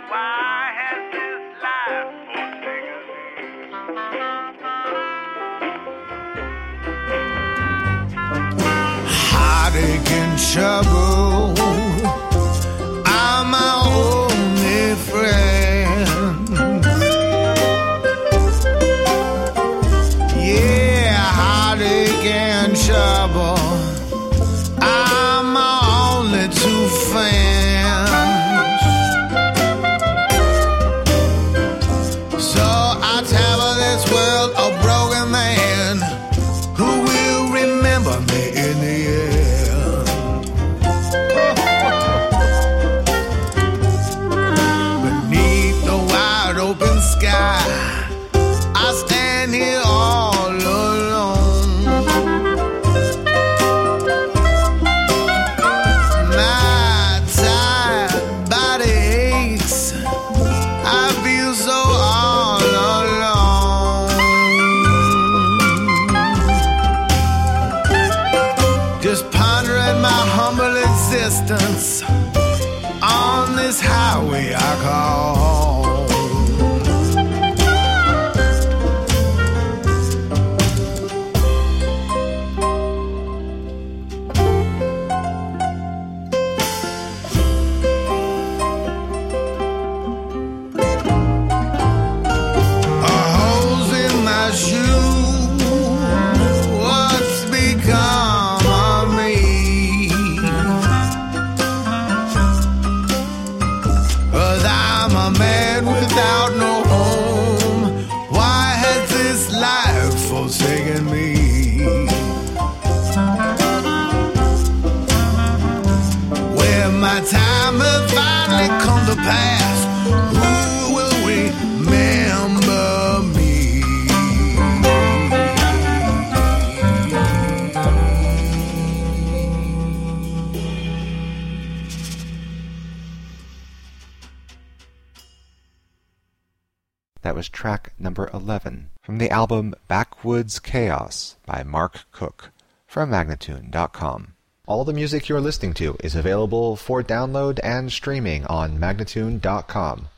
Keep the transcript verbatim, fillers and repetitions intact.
Why has this life forsaken me? Heartache and trouble are my only friend. Yeah, heartache and trouble are my only two friends. So I travel this world a broken man who will remember me in the end. Beneath the wide open sky, I stand here all alone. My tired body aches, I feel so all alone. Just pondering my humble existence on this highway I call home. Holes in my shoe, what's become of me? 'Cause I'm a man without no home. Why has this life forsaken me? When my time has finally come to pass, who will remember me? That was track number eleven from the album Backwoods Chaos by Mark Cook from Magnatune dot com. All the music you're listening to is available for download and streaming on Magnatune dot com.